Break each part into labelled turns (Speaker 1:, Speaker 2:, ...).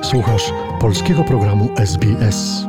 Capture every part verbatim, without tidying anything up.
Speaker 1: Słuchasz polskiego programu S B S.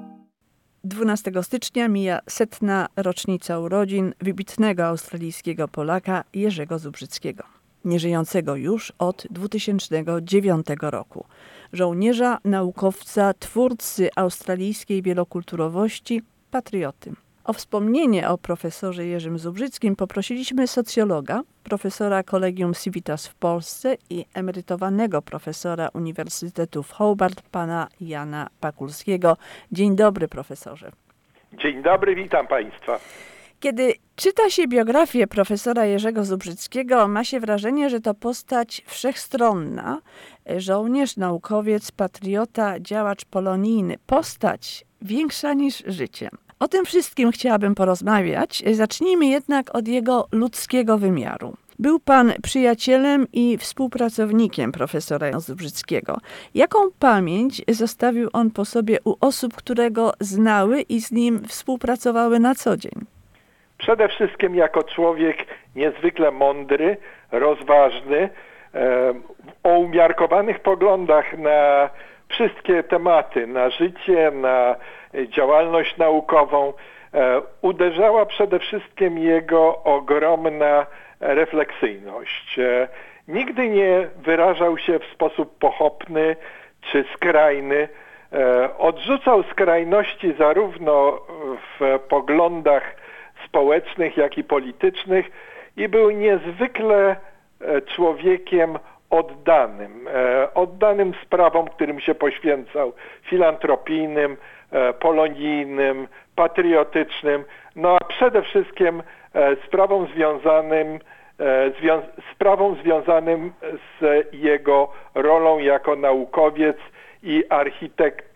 Speaker 2: dwunastego stycznia mija setna rocznica urodzin wybitnego australijskiego Polaka Jerzego Zubrzyckiego, nieżyjącego już od dwutysięcznego dziewiątego roku. Żołnierza, naukowca, twórcy australijskiej wielokulturowości, patrioty. O wspomnienie o profesorze Jerzym Zubrzyckim poprosiliśmy socjologa, profesora Collegium Civitas w Polsce i emerytowanego profesora Uniwersytetu w Hobart, pana Jana Pakulskiego. Dzień dobry, profesorze.
Speaker 3: Dzień dobry, witam państwa.
Speaker 2: Kiedy czyta się biografię profesora Jerzego Zubrzyckiego, ma się wrażenie, że to postać wszechstronna, żołnierz, naukowiec, patriota, działacz polonijny, postać większa niż życie. O tym wszystkim chciałabym porozmawiać. Zacznijmy jednak od jego ludzkiego wymiaru. Był pan przyjacielem i współpracownikiem profesora Zubrzyckiego. Jaką pamięć zostawił on po sobie u osób, które go znały i z nim współpracowały na co dzień?
Speaker 3: Przede wszystkim jako człowiek niezwykle mądry, rozważny, e, o umiarkowanych poglądach na wszystkie tematy, na życie, na działalność naukową. E, uderzała przede wszystkim jego ogromna refleksyjność. E, nigdy nie wyrażał się w sposób pochopny czy skrajny. E, odrzucał skrajności zarówno w poglądach społecznych, jak i politycznych i był niezwykle człowiekiem oddanym, oddanym sprawom, którym się poświęcał, filantropijnym, polonijnym, patriotycznym, no a przede wszystkim sprawom związanym, zwią- sprawom związanym z jego rolą jako naukowiec i architekt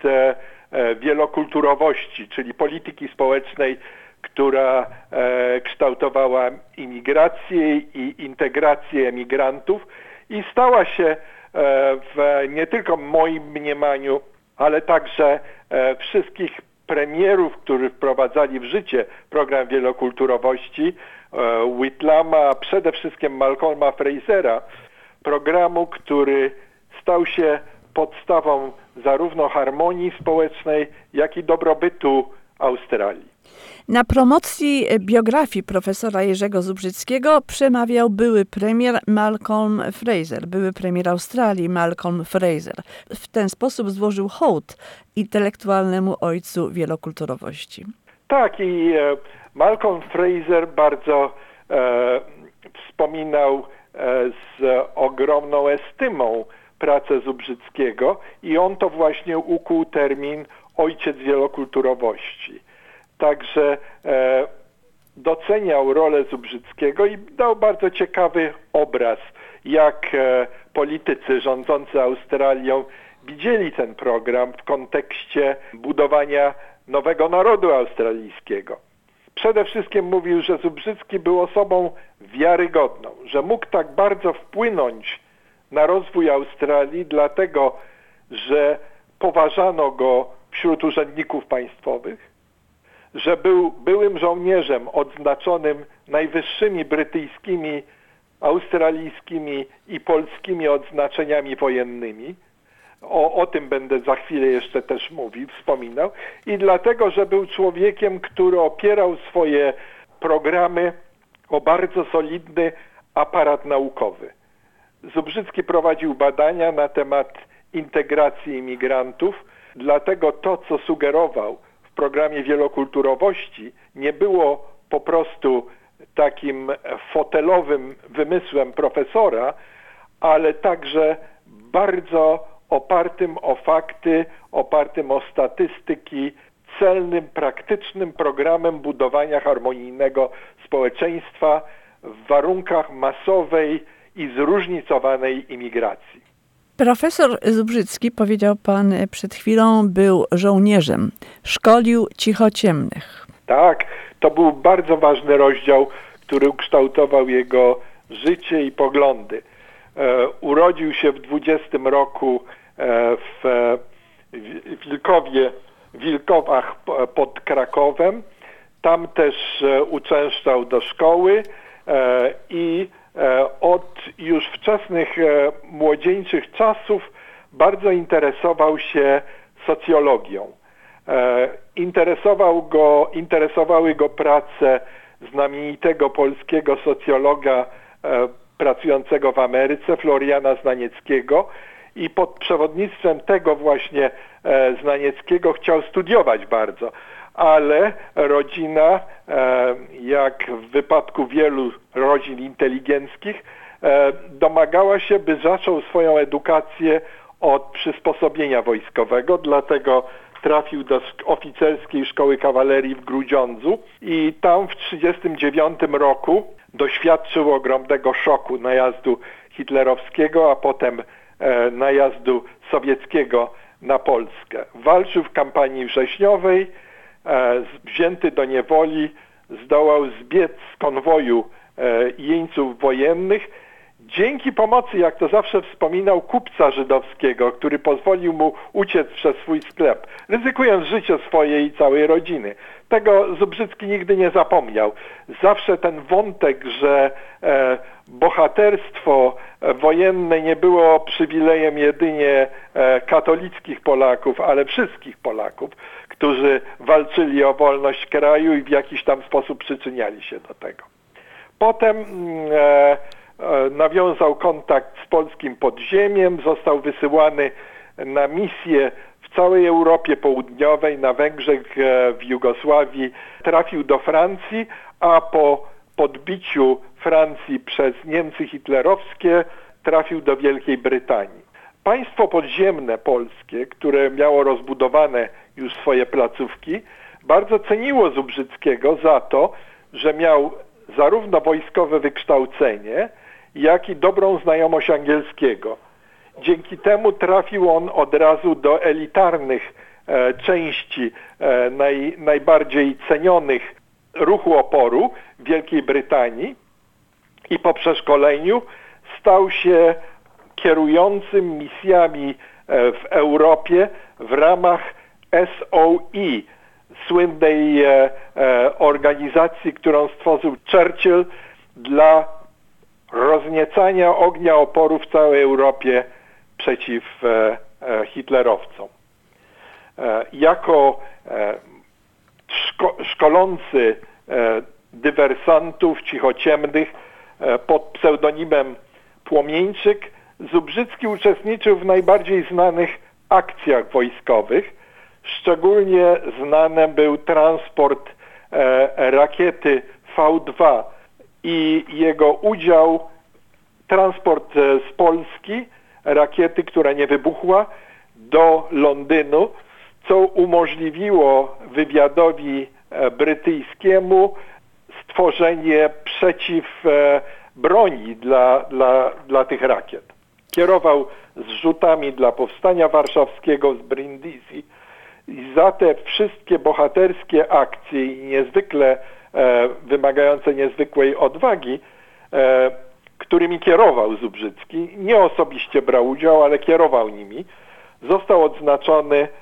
Speaker 3: wielokulturowości, czyli polityki społecznej, która e, kształtowała imigrację i integrację emigrantów i stała się e, w nie tylko moim mniemaniu, ale także e, wszystkich premierów, którzy wprowadzali w życie program wielokulturowości, e, Whitlama, przede wszystkim Malcolma Frasera, programu, który stał się podstawą zarówno harmonii społecznej, jak i dobrobytu Australii.
Speaker 2: Na promocji biografii profesora Jerzego Zubrzyckiego przemawiał były premier Malcolm Fraser, były premier Australii Malcolm Fraser. W ten sposób złożył hołd intelektualnemu ojcu wielokulturowości.
Speaker 3: Tak, i e, Malcolm Fraser bardzo e, wspominał e, z ogromną estymą pracę Zubrzyckiego i on to właśnie ukuł termin ojciec wielokulturowości. Także e, doceniał rolę Zubrzyckiego i dał bardzo ciekawy obraz, jak e, politycy rządzący Australią widzieli ten program w kontekście budowania nowego narodu australijskiego. Przede wszystkim mówił, że Zubrzycki był osobą wiarygodną, że mógł tak bardzo wpłynąć na rozwój Australii, dlatego że poważano go wśród urzędników państwowych, że był byłym żołnierzem odznaczonym najwyższymi brytyjskimi, australijskimi i polskimi odznaczeniami wojennymi. O, o tym będę za chwilę jeszcze też mówił, wspominał. I dlatego, że był człowiekiem, który opierał swoje programy o bardzo solidny aparat naukowy. Zubrzycki prowadził badania na temat integracji imigrantów, dlatego to, co sugerował w programie wielokulturowości, nie było po prostu takim fotelowym wymysłem profesora, ale także bardzo opartym o fakty, opartym o statystyki, celnym, praktycznym programem budowania harmonijnego społeczeństwa w warunkach masowej i zróżnicowanej imigracji.
Speaker 2: Profesor Zubrzycki, powiedział pan przed chwilą, był żołnierzem. Szkolił cichociemnych.
Speaker 3: Tak, to był bardzo ważny rozdział, który ukształtował jego życie i poglądy. E, urodził się w dwudziestym roku e, w Wilkowie, Wilkowach pod Krakowem. Tam też e, uczęszczał do szkoły e, i od już wczesnych młodzieńczych czasów bardzo interesował się socjologią. Interesował go, interesowały go prace znamienitego polskiego socjologa pracującego w Ameryce, Floriana Znanieckiego, i pod przewodnictwem tego właśnie Znanieckiego chciał studiować bardzo. Ale rodzina, jak w wypadku wielu rodzin inteligenckich, domagała się, by zaczął swoją edukację od przysposobienia wojskowego, dlatego trafił do oficerskiej szkoły kawalerii w Grudziądzu i tam w tysiąc dziewięćset trzydziestym dziewiątym roku doświadczył ogromnego szoku najazdu hitlerowskiego, a potem e, najazdu sowieckiego na Polskę. Walczył w kampanii wrześniowej, e, wzięty do niewoli, zdołał zbiec z konwoju e, jeńców wojennych, dzięki pomocy, jak to zawsze wspominał, kupca żydowskiego, który pozwolił mu uciec przez swój sklep, ryzykując życie swoje i całej rodziny. Tego Zubrzycki nigdy nie zapomniał. Zawsze ten wątek, że e, bohaterstwo wojenne nie było przywilejem jedynie e, katolickich Polaków, ale wszystkich Polaków, którzy walczyli o wolność kraju i w jakiś tam sposób przyczyniali się do tego. Potem e, nawiązał kontakt z polskim podziemiem, został wysyłany na misję w całej Europie Południowej, na Węgrzech, w Jugosławii. Trafił do Francji, a po podbiciu Francji przez Niemcy hitlerowskie trafił do Wielkiej Brytanii. Państwo podziemne polskie, które miało rozbudowane już swoje placówki, bardzo ceniło Zubrzyckiego za to, że miał zarówno wojskowe wykształcenie, jak i dobrą znajomość angielskiego. Dzięki temu trafił on od razu do elitarnych e, części e, naj, najbardziej cenionych ruchu oporu w Wielkiej Brytanii i po przeszkoleniu stał się kierującym misjami e, w Europie w ramach S O E, słynnej e, e, organizacji, którą stworzył Churchill dla rozniecania ognia oporu w całej Europie przeciw e, e, hitlerowcom. E, jako e, szko, szkolący e, dywersantów cichociemnych e, pod pseudonimem Płomieńczyk, Zubrzycki uczestniczył w najbardziej znanych akcjach wojskowych. Szczególnie znany był transport e, rakiety V dwa i jego udział, transport e, z Polski, rakiety, która nie wybuchła, do Londynu, co umożliwiło wywiadowi e, brytyjskiemu stworzenie przeciw e, broni dla, dla, dla tych rakiet. Kierował zrzutami dla Powstania Warszawskiego z Brindisi i za te wszystkie bohaterskie akcje i niezwykle e, wymagające niezwykłej odwagi, e, którymi kierował Zubrzycki, nie osobiście brał udział, ale kierował nimi, został odznaczony e,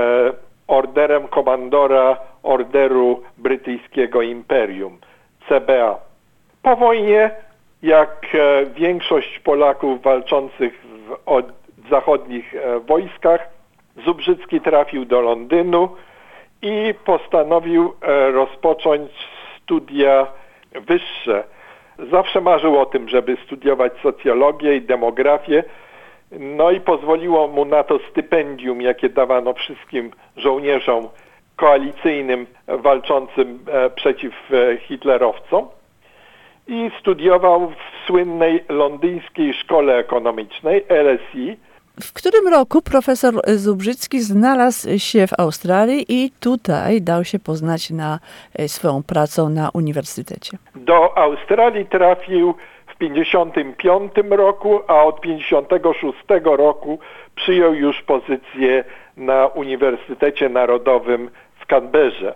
Speaker 3: orderem komandora Orderu Brytyjskiego Imperium, C B A. Po wojnie, jak e, większość Polaków walczących w od, zachodnich e, wojskach, Zubrzycki trafił do Londynu i postanowił e, rozpocząć studia wyższe. Zawsze marzył o tym, żeby studiować socjologię i demografię, no i pozwoliło mu na to stypendium, jakie dawano wszystkim żołnierzom koalicyjnym walczącym e, przeciw e, hitlerowcom, i studiował w słynnej londyńskiej szkole ekonomicznej L S E.
Speaker 2: W którym roku profesor Zubrzycki znalazł się w Australii i tutaj dał się poznać na swoją pracą na uniwersytecie?
Speaker 3: Do Australii trafił w pięćdziesiątym piątym roku, a od pięćdziesiątego szóstego roku przyjął już pozycję na Uniwersytecie Narodowym w Canberrze.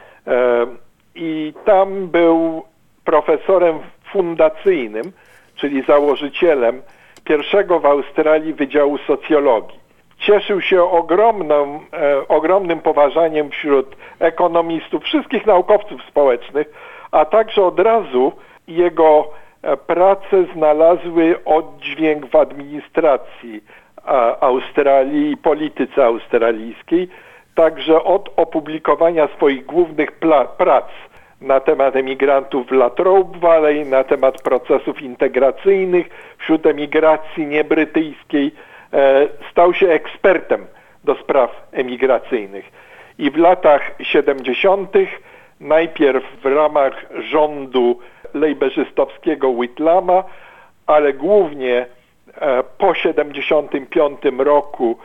Speaker 3: I tam był profesorem fundacyjnym, czyli założycielem pierwszego w Australii Wydziału Socjologii. Cieszył się ogromną, e, ogromnym poważaniem wśród ekonomistów, wszystkich naukowców społecznych, a także od razu jego prace znalazły oddźwięk w administracji Australii i polityce australijskiej, także od opublikowania swoich głównych prac na temat emigrantów w Latrobe Valley, na temat procesów integracyjnych wśród emigracji niebrytyjskiej, stał się ekspertem do spraw emigracyjnych. I w latach siedemdziesiątych najpierw w ramach rządu lejberzystowskiego Whitlama, ale głównie po siedemdziesiątym piątym roku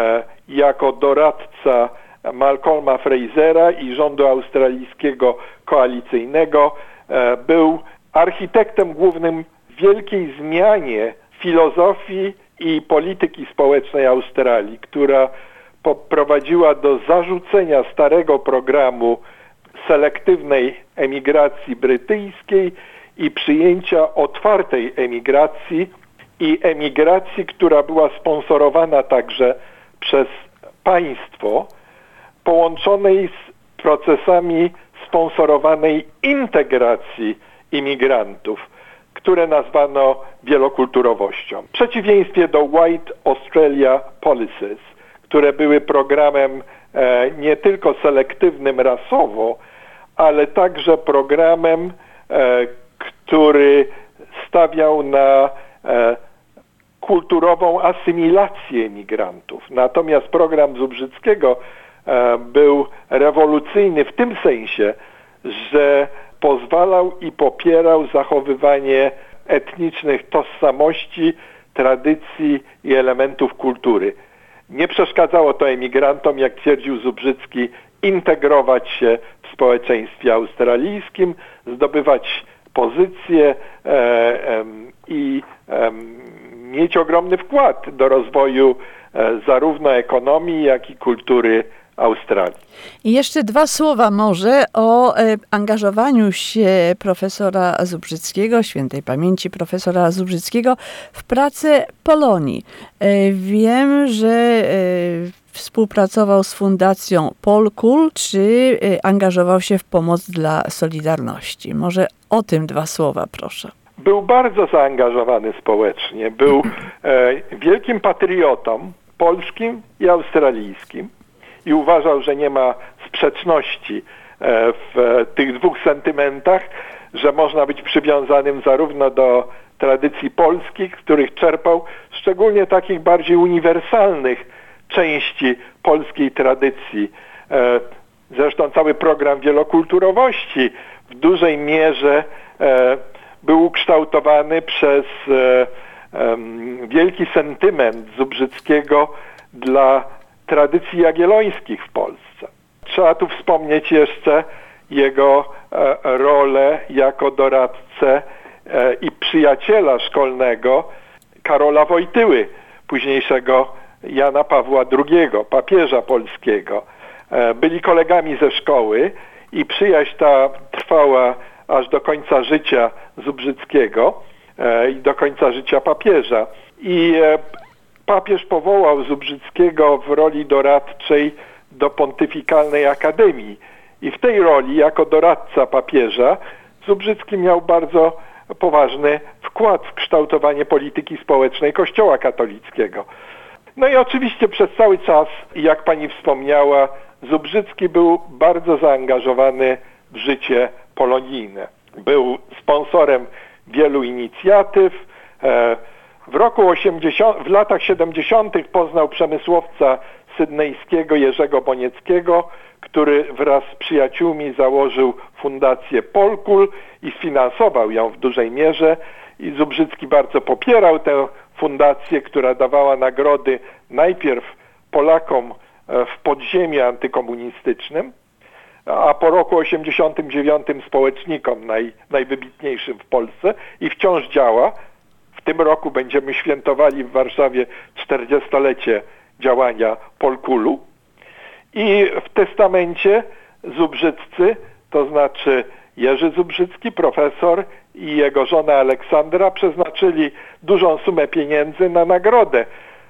Speaker 3: jako doradca Malcolma Frasera i rządu australijskiego koalicyjnego był architektem głównym wielkiej zmianie filozofii i polityki społecznej Australii, która poprowadziła do zarzucenia starego programu selektywnej emigracji brytyjskiej i przyjęcia otwartej emigracji i emigracji, która była sponsorowana także przez państwo, połączonej z procesami sponsorowanej integracji imigrantów, które nazwano wielokulturowością. W przeciwieństwie do White Australia Policies, które były programem e, nie tylko selektywnym rasowo, ale także programem, e, który stawiał na e, kulturową asymilację emigrantów. Natomiast program Zubrzyckiego e, był rewolucyjny w tym sensie, że pozwalał i popierał zachowywanie etnicznych tożsamości, tradycji i elementów kultury. Nie przeszkadzało to emigrantom, jak twierdził Zubrzycki, integrować się w społeczeństwie australijskim, zdobywać pozycje e, e, i e, mieć ogromny wkład do rozwoju e, zarówno ekonomii, jak i kultury Australii.
Speaker 2: I jeszcze dwa słowa może o e, angażowaniu się profesora Zubrzyckiego, świętej pamięci profesora Zubrzyckiego, w pracę Polonii. E, wiem, że e, współpracował z Fundacją Polkul, czy e, angażował się w pomoc dla Solidarności. Może o tym dwa słowa, proszę.
Speaker 3: Był bardzo zaangażowany społecznie. Był e, wielkim patriotą polskim i australijskim. I uważał, że nie ma sprzeczności w tych dwóch sentymentach, że można być przywiązanym zarówno do tradycji polskich, których czerpał, szczególnie takich bardziej uniwersalnych części polskiej tradycji. Zresztą cały program wielokulturowości w dużej mierze był ukształtowany przez wielki sentyment Zubrzyckiego dla tradycji jagiellońskich w Polsce. Trzeba tu wspomnieć jeszcze jego e, rolę jako doradcę e, i przyjaciela szkolnego Karola Wojtyły, późniejszego Jana Pawła drugiego, papieża polskiego. E, byli kolegami ze szkoły i przyjaźń ta trwała aż do końca życia Zubrzyckiego e, i do końca życia papieża. I e, papież powołał Zubrzyckiego w roli doradczej do Pontyfikalnej Akademii i w tej roli, jako doradca papieża, Zubrzycki miał bardzo poważny wkład w kształtowanie polityki społecznej Kościoła katolickiego. No i oczywiście przez cały czas, jak pani wspomniała, Zubrzycki był bardzo zaangażowany w życie polonijne. Był sponsorem wielu inicjatyw. W roku osiemdziesiątym, w latach siedemdziesiątych poznał przemysłowca sydnejskiego Jerzego Bonieckiego, który wraz z przyjaciółmi założył fundację Polkul i sfinansował ją w dużej mierze. I Zubrzycki bardzo popierał tę fundację, która dawała nagrody najpierw Polakom w podziemiu antykomunistycznym, a po roku osiemdziesiątym dziewiątym społecznikom naj, najwybitniejszym w Polsce i wciąż działa. W tym roku będziemy świętowali w Warszawie czterdziestolecie działania Polkulu. I w testamencie Zubrzyccy, to znaczy Jerzy Zubrzycki, profesor i jego żona Aleksandra, przeznaczyli dużą sumę pieniędzy na nagrodę.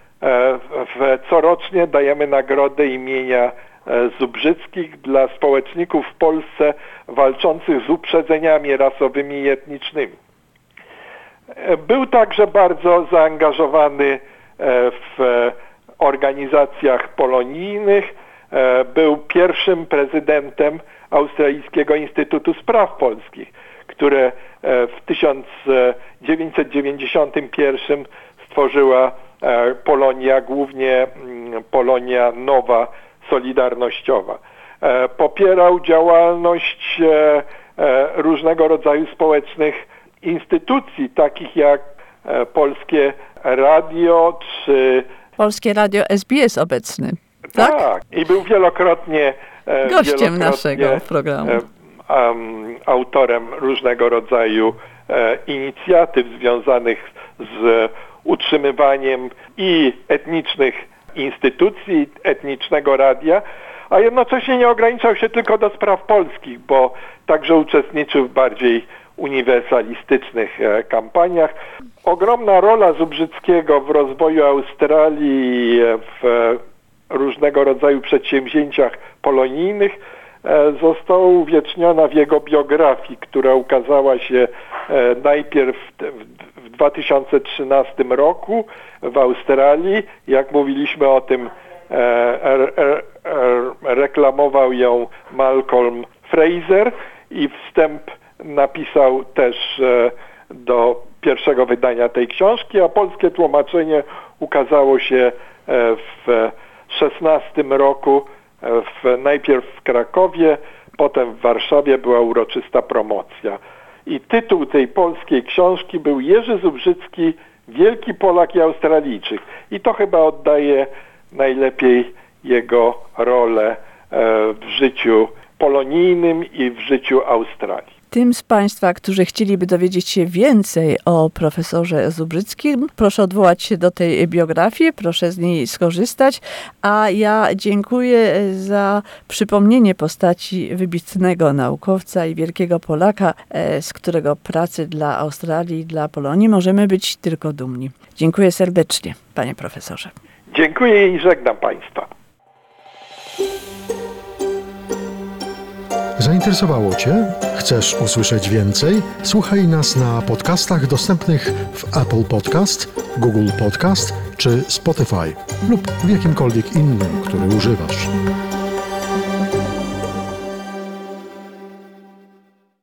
Speaker 3: W, corocznie dajemy nagrodę imienia Zubrzyckich dla społeczników w Polsce walczących z uprzedzeniami rasowymi i etnicznymi. Był także bardzo zaangażowany w organizacjach polonijnych, był pierwszym prezydentem Australijskiego Instytutu Spraw Polskich, które w tysiąc dziewięćset dziewięćdziesiątym pierwszym stworzyła Polonia, głównie Polonia Nowa, Solidarnościowa. Popierał działalność różnego rodzaju społecznych instytucji, takich jak Polskie Radio czy...
Speaker 2: Polskie Radio S B S obecny, tak?
Speaker 3: Tak, i był wielokrotnie
Speaker 2: gościem
Speaker 3: wielokrotnie,
Speaker 2: naszego programu.
Speaker 3: Um, autorem różnego rodzaju e, inicjatyw związanych z utrzymywaniem i etnicznych instytucji, etnicznego radia, a jednocześnie nie ograniczał się tylko do spraw polskich, bo także uczestniczył w bardziej uniwersalistycznych e, kampaniach. Ogromna rola Zubrzyckiego w rozwoju Australii, w różnego rodzaju przedsięwzięciach polonijnych została uwieczniona w jego biografii, która ukazała się najpierw w dwa tysiące trzynastym roku w Australii. Jak mówiliśmy o tym, reklamował ją Malcolm Fraser i wstęp napisał też do pierwszego wydania tej książki, a polskie tłumaczenie ukazało się w szesnastym roku, w, najpierw w Krakowie, potem w Warszawie była uroczysta promocja. I tytuł tej polskiej książki był Jerzy Zubrzycki, Wielki Polak i Australijczyk. I to chyba oddaje najlepiej jego rolę w życiu polonijnym i w życiu Australii.
Speaker 2: Tym z Państwa, którzy chcieliby dowiedzieć się więcej o profesorze Zubrzyckim, proszę odwołać się do tej biografii, proszę z niej skorzystać, a ja dziękuję za przypomnienie postaci wybitnego naukowca i wielkiego Polaka, z którego pracy dla Australii i dla Polonii możemy być tylko dumni. Dziękuję serdecznie, panie profesorze.
Speaker 3: Dziękuję i żegnam Państwa.
Speaker 1: Zainteresowało Cię? Chcesz usłyszeć więcej? Słuchaj nas na podcastach dostępnych w Apple Podcast, Google Podcast czy Spotify lub w jakimkolwiek innym, który używasz.